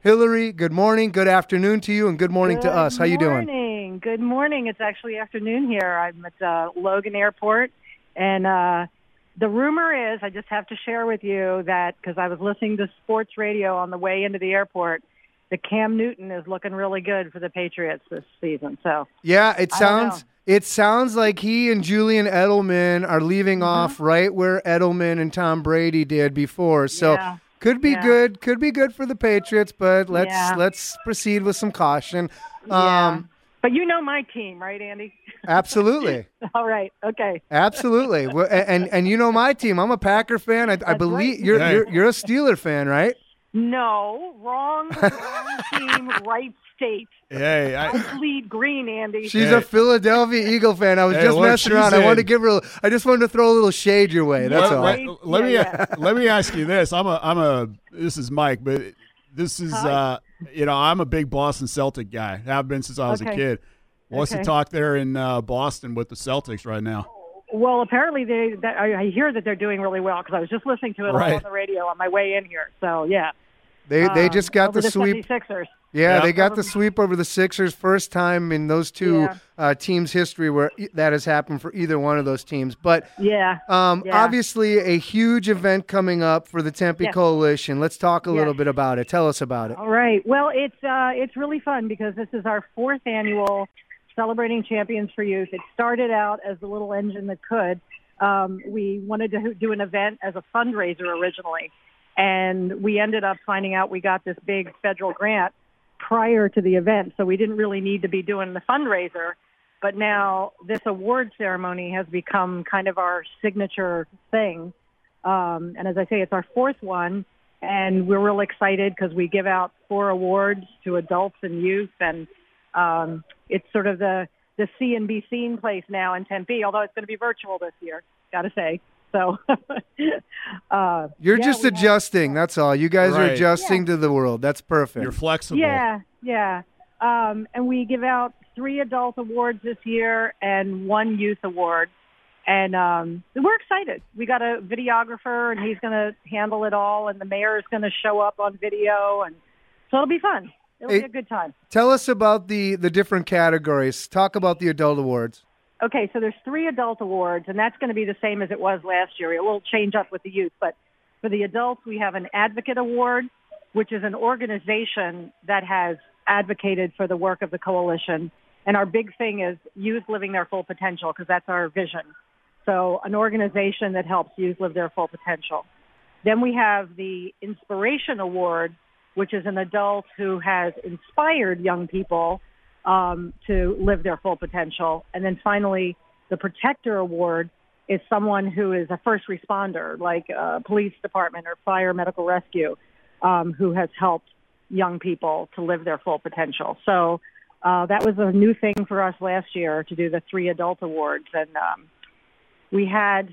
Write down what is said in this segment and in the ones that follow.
Hillary, good morning, good afternoon to you, and good morning to us. How you doing? Good morning. It's actually afternoon here. I'm at Logan Airport, and the rumor is, I just have to share with you that, because I was listening to sports radio on the way into the airport, that Cam Newton is looking really good for the Patriots this season. So yeah, it sounds like he and Julian Edelman are leaving off right where Edelman and Tom Brady did before. So could be good for the Patriots, but let's proceed with some caution. But you know my team, right, Andy? Absolutely. All right. Okay. Absolutely. And you know my team. I'm a Packer fan. I believe you're a Steeler fan, right? No, wrong team, right state. Hey, I bleed green, Andy. She's a Philadelphia Eagle fan. I was just messing around. I wanted to throw a little shade your way. That's all. Let me ask you this. This is Mike, but this is I'm a big Boston Celtic guy. Have been since I was a kid. What's the talk there in Boston with the Celtics right now? Well, apparently I hear that they're doing really well, because I was just listening to it on the radio on my way in here. So yeah. They just got the sweep. 76ers. Yeah, they got the sweep over the Sixers. First time in those two teams' history where that has happened for either one of those teams. But obviously a huge event coming up for the Tempe Coalition. Let's talk a little bit about it. Tell us about it. All right. Well, it's really fun, because this is our 4th annual Celebrating Champions for Youth. It started out as the little engine that could. We wanted to do an event as a fundraiser originally. And we ended up finding out we got this big federal grant prior to the event, so we didn't really need to be doing the fundraiser. But now this award ceremony has become kind of our signature thing. And as I say, it's our 4th one, and we're real excited because we give out 4 awards to adults and youth, and it's sort of the see and be seen place now in Tempe, although it's going to be virtual this year, got to say. So you're just adjusting. That's all. You guys are adjusting to the world. That's perfect. You're flexible. Yeah. And we give out 3 adult awards this year and 1 youth award. And we're excited. We got a videographer, and he's going to handle it all. And the mayor is going to show up on video. And so it'll be fun. It'll be a good time. Tell us about the different categories. Talk about the adult awards. Okay, so there's 3 adult awards, and that's going to be the same as it was last year. It will change up with the youth, but for the adults, we have an advocate award, which is an organization that has advocated for the work of the coalition. And our big thing is youth living their full potential, because that's our vision. So an organization that helps youth live their full potential. Then we have the Inspiration Award, which is an adult who has inspired young people to live their full potential. And then finally, the Protector Award is someone who is a first responder, like a police department or fire medical rescue, who has helped young people to live their full potential. So that was a new thing for us last year, to do the 3 adult awards. And we had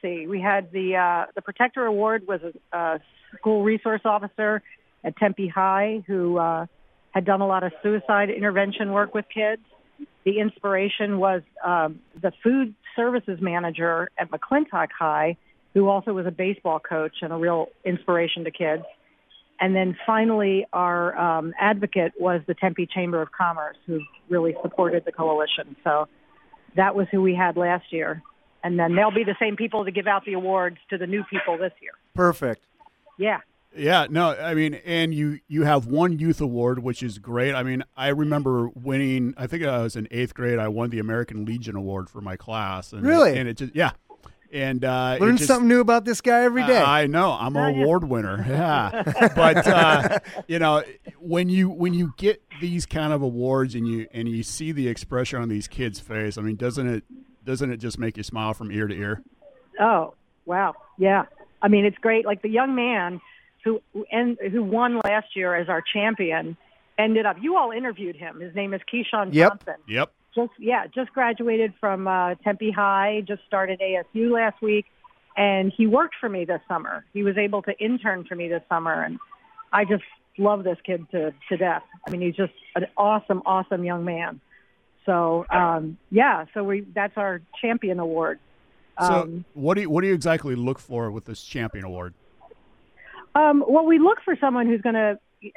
the Protector Award was a school resource officer at Tempe High who had done a lot of suicide intervention work with kids. The Inspiration was the food services manager at McClintock High, who also was a baseball coach and a real inspiration to kids. And then finally, our advocate was the Tempe Chamber of Commerce, who really supported the coalition. So that was who we had last year. And then they'll be the same people to give out the awards to the new people this year. Perfect. Yeah. Yeah, no, I mean, and you have 1 youth award, which is great. I mean, I remember winning, I think I was in 8th grade, I won the American Legion Award for my class. And really? And it just, yeah. And learn something new about this guy every day. I know. I'm an award winner. Yeah. But, when you get these kind of awards and you see the expression on these kids' face, I mean, doesn't it just make you smile from ear to ear? Oh, wow. Yeah. I mean, it's great. Like the young man who won last year as our champion ended up, you all interviewed him. His name is Keyshawn Johnson. Yep. Just graduated from Tempe High, just started ASU last week, and he worked for me this summer. He was able to intern for me this summer, and I just love this kid to death. I mean, he's just an awesome, awesome young man. So, that's our champion award. So what do you exactly look for with this champion award? Well, we look for someone who's going to help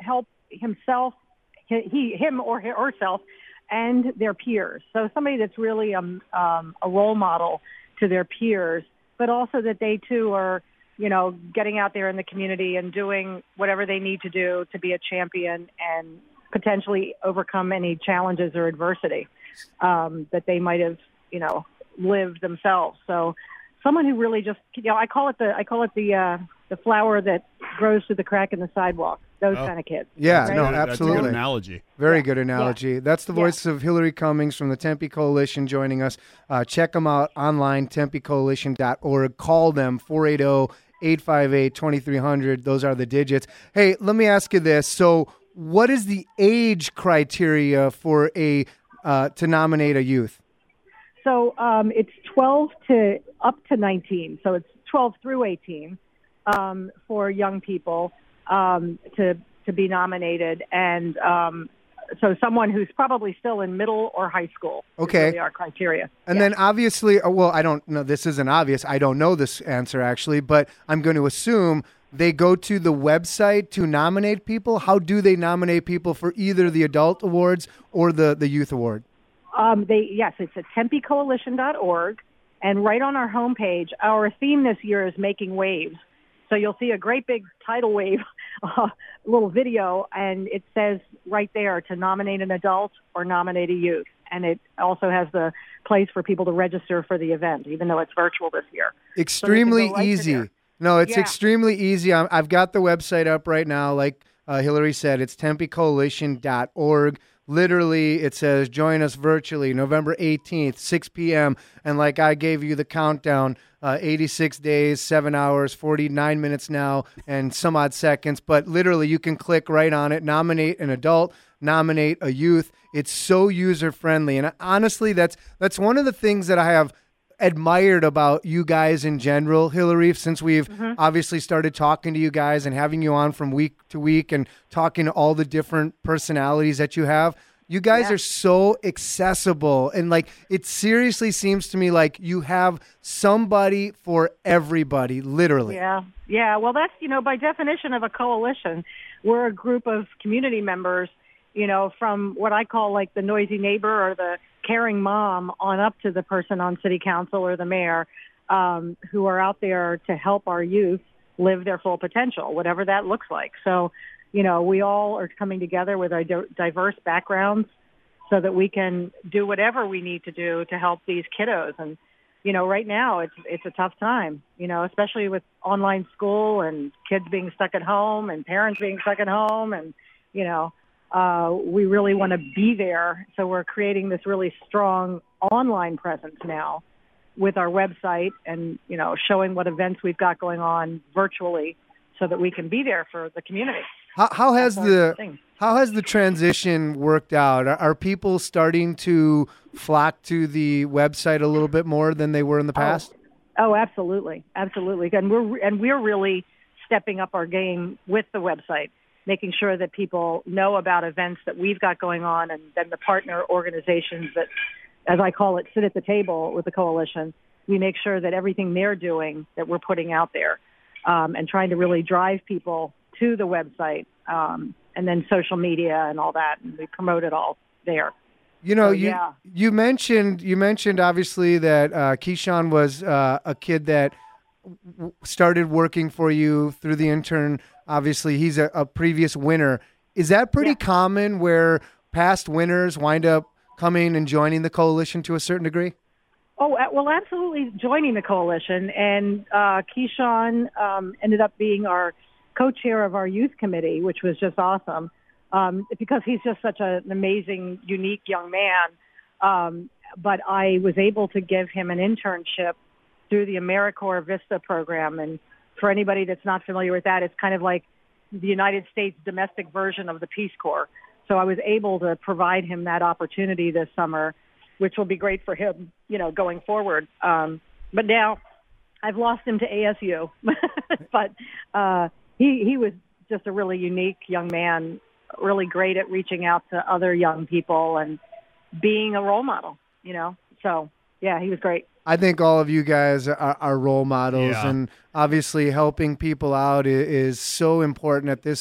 himself, him or herself, and their peers. So somebody that's really a role model to their peers, but also that they too are, getting out there in the community and doing whatever they need to do to be a champion and potentially overcome any challenges or adversity that they might have, lived themselves. So someone who really just, I call it the flower that grows through the crack in the sidewalk. Those kind of kids. Yeah, right? no, absolutely. That's a good analogy. Very good analogy. Yeah. That's the voice of Hillary Cummings from the Tempe Coalition joining us. Check them out online, tempecoalition.org. Call them, 480-858-2300. Those are the digits. Hey, let me ask you this. So what is the age criteria for to nominate a youth? So it's 12 to up to 19. So it's 12 through 18 for young people to be nominated, and so someone who's probably still in middle or high school. Okay, is really our criteria. And then obviously, well, I don't know. This isn't obvious. I don't know this answer actually, but I'm going to assume they go to the website to nominate people. How do they nominate people for either the adult awards or the youth award? It's at tempecoalition.org, and right on our homepage, our theme this year is making waves. So you'll see a great big tidal wave, little video, and it says right there to nominate an adult or nominate a youth. And it also has the place for people to register for the event, even though it's virtual this year. Extremely easy. No, it's extremely easy. I've got the website up right now. Like Hillary said, it's tempecoalition.org. Literally, it says, join us virtually November 18th, 6 p.m. And like I gave you the countdown, 86 days, 7 hours, 49 minutes now, and some odd seconds. But literally, you can click right on it, nominate an adult, nominate a youth. It's so user-friendly. And honestly, that's one of the things that I have admired about you guys in general, Hillary, since we've obviously started talking to you guys and having you on from week to week and talking to all the different personalities that you have. You guys are so accessible, and like it seriously seems to me like you have somebody for everybody, literally. Yeah. Well, that's, by definition of a coalition, we're a group of community members, from what I call like the noisy neighbor or the caring mom on up to the person on city council or the mayor, who are out there to help our youth live their full potential, whatever that looks like. So, we all are coming together with our diverse backgrounds so that we can do whatever we need to do to help these kiddos. And, right now it's a tough time, especially with online school and kids being stuck at home and parents being stuck at home. And, we really want to be there. So we're creating this really strong online presence now with our website and, showing what events we've got going on virtually so that we can be there for the community. How has the transition worked out? Are people starting to flock to the website a little bit more than they were in the past? Oh, absolutely. Absolutely. And we're really stepping up our game with the website, making sure that people know about events that we've got going on, and then the partner organizations that, as I call it, sit at the table with the coalition. We make sure that everything they're doing that we're putting out there, and trying to really drive people to the website, and then social media and all that, and we promote it all there. You mentioned obviously that Keyshawn was a kid that started working for you through the intern. Obviously, he's a previous winner. Is that pretty common where past winners wind up coming and joining the coalition to a certain degree? Oh, well, absolutely joining the coalition. And Keyshawn ended up being our co-chair of our youth committee, which was just awesome, because he's just such an amazing, unique young man. But I was able to give him an internship through the AmeriCorps Vista program. And for anybody that's not familiar with that, it's kind of like the United States domestic version of the Peace Corps. So I was able to provide him that opportunity this summer, which will be great for him, going forward. But now I've lost him to ASU. But he was just a really unique young man, really great at reaching out to other young people and being a role model, So, yeah, he was great. I think all of you guys are role models, and obviously helping people out is so important at this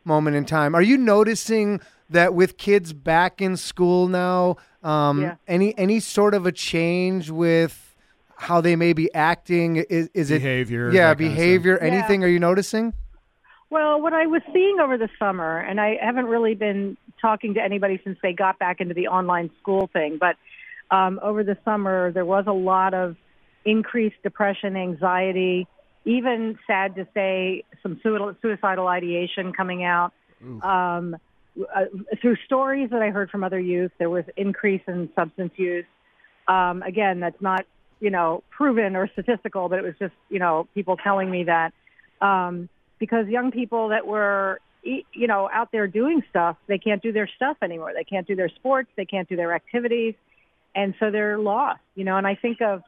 moment in time. Are you noticing that with kids back in school now, any sort of a change with how they may be acting? Is behavior? It behavior? Anything are you noticing? Well, what I was seeing over the summer, and I haven't really been talking to anybody since they got back into the online school thing, but over the summer there was a lot of increased depression, anxiety, even sad to say some suicidal ideation coming out. Through stories that I heard from other youth, there was increase in substance use. Again, that's not, proven or statistical, but it was just, people telling me that. Because young people that were, out there doing stuff, they can't do their stuff anymore. They can't do their sports. They can't do their activities. And so they're lost, and I think of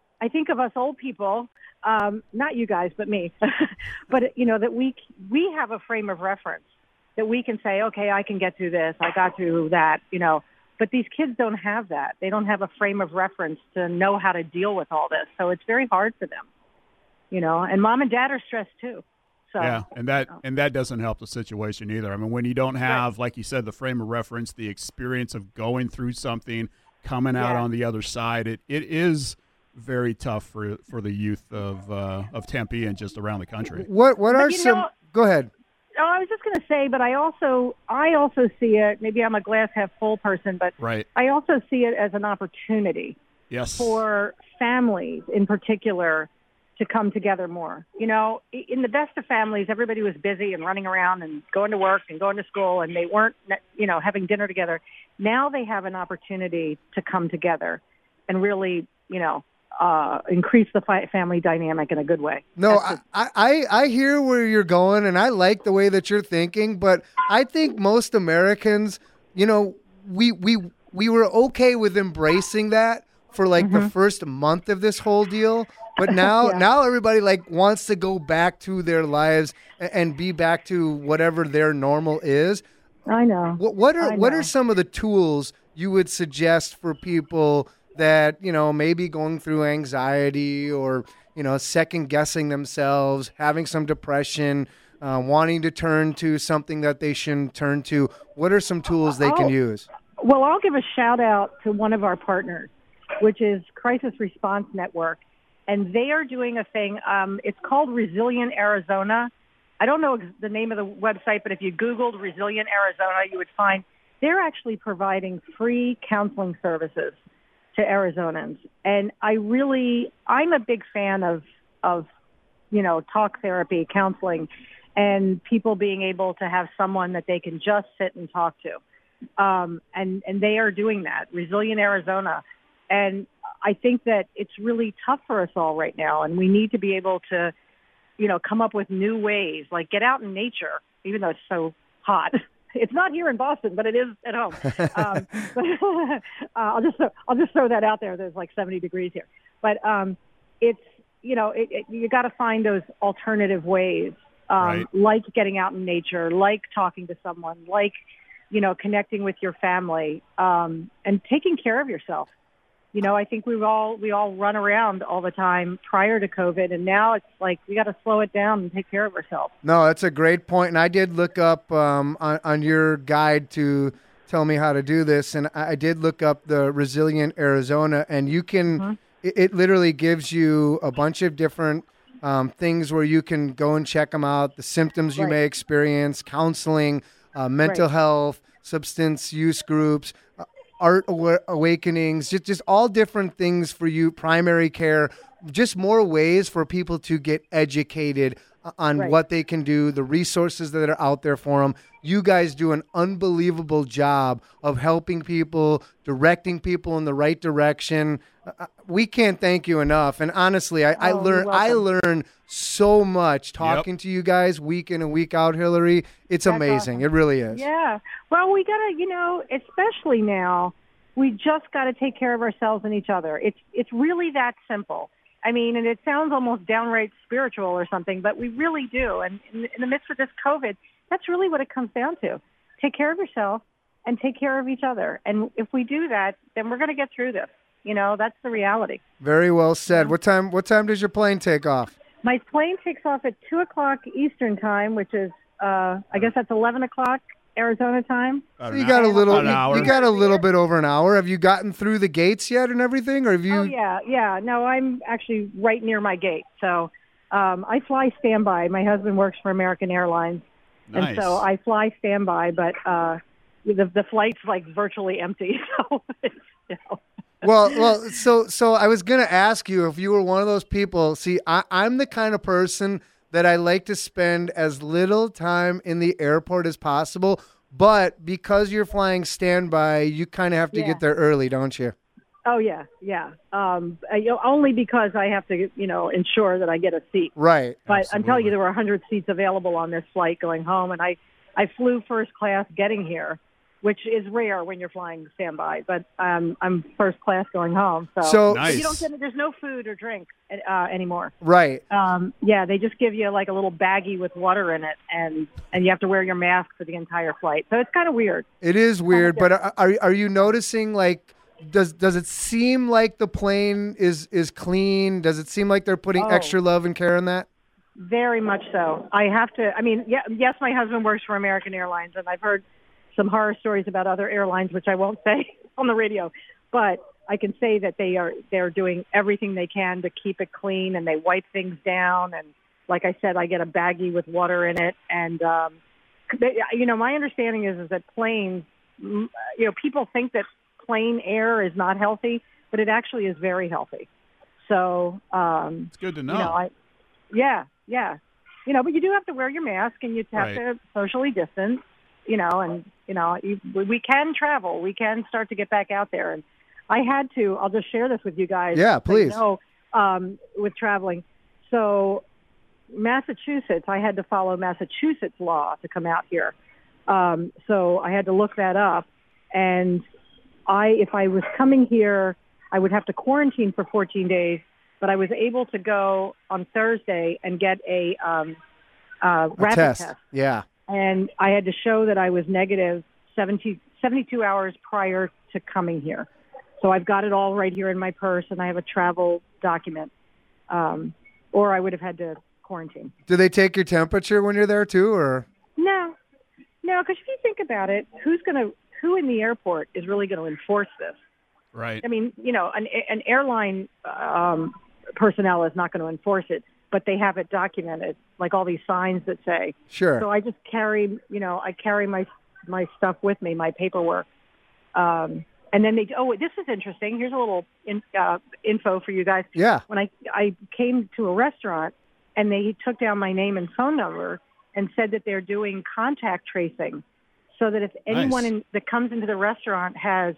us old people, not you guys, but me, but, that we have a frame of reference that we can say, okay, I can get through this. I got through that, but these kids don't have that. They don't have a frame of reference to know how to deal with all this. So it's very hard for them, and mom and dad are stressed too. So, yeah, and that doesn't help the situation either. I mean, when you don't have, like you said, the frame of reference, the experience of going through something, coming out on the other side, it is very tough for the youth of Tempe and just around the country. What are some? Go ahead. Oh, I was just going to say, but I also see it. Maybe I'm a glass half full person, but I also see it as an opportunity. Yes. For families in particular to come together more. In the best of families, everybody was busy and running around and going to work and going to school, and they weren't, having dinner together. Now they have an opportunity to come together and really, increase the family dynamic in a good way. No, I hear where you're going, and I like the way that you're thinking, but I think most Americans, we were okay with embracing that for the first month of this whole deal. But now everybody wants to go back to their lives and be back to whatever their normal is. I know. What are some of the tools you would suggest for people that, maybe going through anxiety or, second guessing themselves, having some depression, wanting to turn to something that they shouldn't turn to? What are some tools they can use? Well, I'll give a shout out to one of our partners, which is Crisis Response Network. And they are doing a thing. It's called Resilient Arizona. I don't know the name of the website, but if you Googled Resilient Arizona, you would find they're actually providing free counseling services to Arizonans. And I'm a big fan of talk therapy, counseling, and people being able to have someone that they can just sit and talk to. And they are doing that, Resilient Arizona. And I think that it's really tough for us all right now, and we need to be able to, come up with new ways, like get out in nature, even though it's so hot. It's not here in Boston, but it is at home. I'll just throw that out there. There's 70 degrees here, but it's you got to find those alternative ways, like getting out in nature, like talking to someone, like connecting with your family, and taking care of yourself. I think we all run around all the time prior to COVID, and now it's we got to slow it down and take care of ourselves. No, that's a great point, and I did look up on your guide to tell me how to do this, and I did look up the Resilient Arizona, and you can it literally gives you a bunch of different things where you can go and check them out, the symptoms you may experience, counseling, mental health, substance use groups, art awakenings, just all different things for you, primary care, just more ways for people to get educated on what they can do, the resources that are out there for them. You guys do an unbelievable job of helping people, directing people in the right direction. We can't thank you enough. And honestly, I learn so much talking to you guys week in and week out, Hillary. It's amazing. Awesome. It really is. Yeah. Well, we got to, especially now, we just got to take care of ourselves and each other. It's really that simple. I mean, and it sounds almost downright spiritual or something, but we really do. And in the midst of this COVID, that's really what it comes down to. Take care of yourself and take care of each other. And if we do that, then we're going to get through this. That's the reality. Very well said. What time does your plane take off? My plane takes off at 2:00 Eastern time, which is I guess that's 11 o'clock Arizona time. So you got a little, you got a little bit over an hour. Have you gotten through the gates yet and everything, or have you? Oh yeah. No, I'm actually right near my gate. So I fly standby. My husband works for American Airlines, and so I fly standby. But the flight's like virtually empty. So Well, so I was gonna ask you if you were one of those people. See, I'm the kind of person that I like to spend as little time in the airport as possible. But because you're flying standby, you kind of have to get there early, don't you? Oh, yeah. Only because I have to, ensure that I get a seat. Right. But Absolutely. I'm telling you, there were 100 seats available on this flight going home. And I flew first class getting here, which is rare when you're flying standby. But I'm first class going home. So nice. You don't get, there's no food or drink anymore. Right. They just give you like a little baggie with water in it, and you have to wear your mask for the entire flight. So it's kind of weird. It is weird, but are you noticing, like, does it seem like the plane is clean? Does it seem like they're putting extra love and care in that? Very much so. I have to. I mean, yes, my husband works for American Airlines, and I've heard some horror stories about other airlines, which I won't say on the radio, but I can say that they're doing everything they can to keep it clean, and they wipe things down. And like I said, I get a baggie with water in it. And, my understanding is that planes, people think that plain air is not healthy, but it actually is very healthy. So it's good to know. Yeah. But you do have to wear your mask, and you have to socially distance, we can travel. We can start to get back out there. And I had to, I'll just share this with you guys. Yeah, please. With traveling. So Massachusetts, I had to follow Massachusetts law to come out here. So I had to look that up. And if I was coming here, I would have to quarantine for 14 days, but I was able to go on Thursday and get a rapid test. Yeah. And I had to show that I was negative 72 hours prior to coming here. So I've got it all right here in my purse, and I have a travel document. Or I would have had to quarantine. Do they take your temperature when you're there too, or? No, because if you think about it, who in the airport is really going to enforce this? Right. I mean, an airline personnel is not going to enforce it, but they have it documented, like all these signs that say. Sure. So I just carry, I carry my stuff with me, my paperwork. And then this is interesting. Here's a little info for you guys. Yeah. When I came to a restaurant, and they took down my name and phone number and said that they're doing contact tracing, so that if anyone that comes into the restaurant has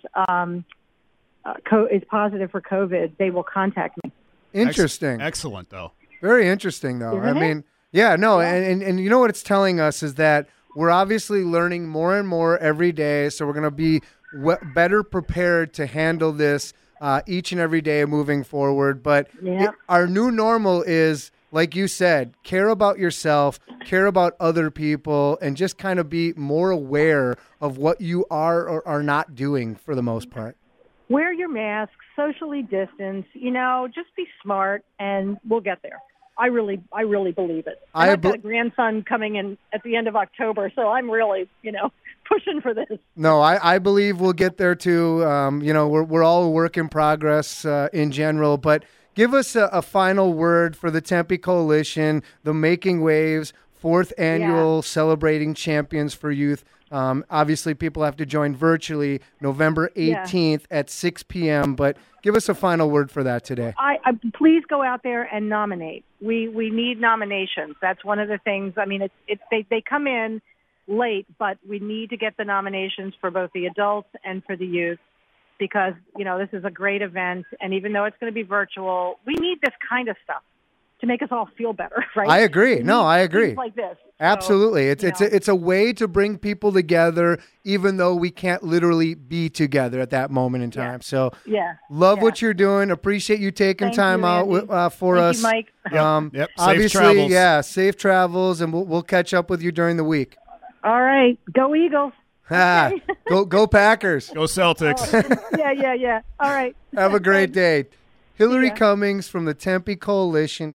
is positive for COVID, they will contact me. Interesting. Excellent, though. Very interesting, though. Isn't it? And you know what it's telling us is that we're obviously learning more and more every day, so we're going to be better prepared to handle this each and every day moving forward. But our new normal is, like you said, care about yourself, care about other people, and just kind of be more aware of what you are or are not doing for the most part. Wear your mask, socially distance, just be smart, and we'll get there. I really believe it. I've got a grandson coming in at the end of October, so I'm really, pushing for this. No, I believe we'll get there too. We're all a work in progress in general, but give us a final word for the Tempe Coalition, the Making Waves 4th annual Celebrating Champions for Youth. Obviously, people have to join virtually November 18th at 6 p.m., but give us a final word for that today. Please go out there and nominate. We need nominations. That's one of the things. I mean, they come in late, but we need to get the nominations for both the adults and for the youth, because, this is a great event. And even though it's going to be virtual, we need this kind of stuff to make us all feel better, right? I agree. I agree. Things like this. Absolutely. It's a way to bring people together, even though we can't literally be together at that moment in time. So love what you're doing. Appreciate you taking time out for us. Thank you, Mike. Yep. Obviously, safe travels. Safe travels, and we'll catch up with you during the week. All right. Go Eagles. Okay. Go Packers. Go Celtics. Yeah. All right. Have a great day. Hillary Cummings from the Tempe Coalition.